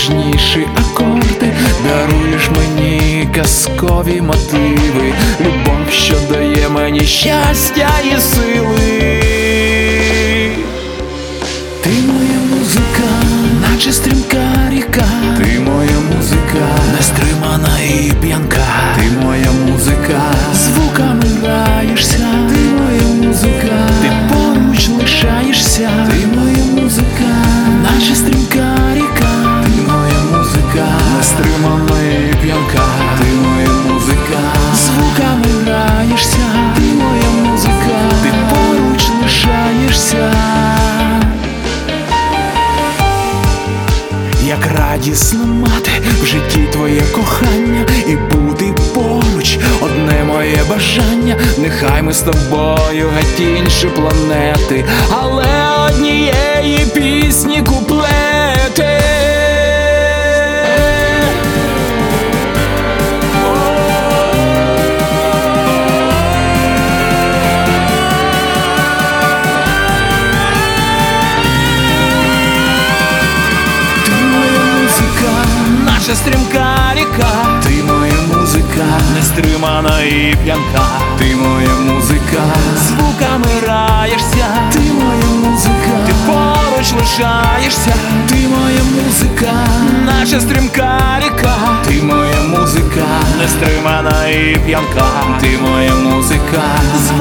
найніжніші акорди, даруєш мені казкові мотиви, любов, що дає мені щастя і сили. Ти моя музика, наче стрімка ріка, ти моя музика, нестримана і п'янка, ти моя музика, звуками граєшся, ти моя музика, ти поруч лишаєшся, ти моя музика, наче стрімка ріка, ти моя музика, нестримана і п'янка, ти моя музика, звуками граєшся, ти моя музика, ти поруч лишаєшся. Як радісно мати в житті твоє кохання і бути поруч, одне моє бажання. Нехай ми з тобою геть інші планети, але однієї пісні куплети. Наша стрімка ріка, ти моя музика, нестримана і п'янка, ти моя музика, звуками граєшся, ти моя музика, ти поруч лишаєшся, ти моя музика, наша стрімка ріка, ти моя музика, нестримана і п'янка, ти моя музика,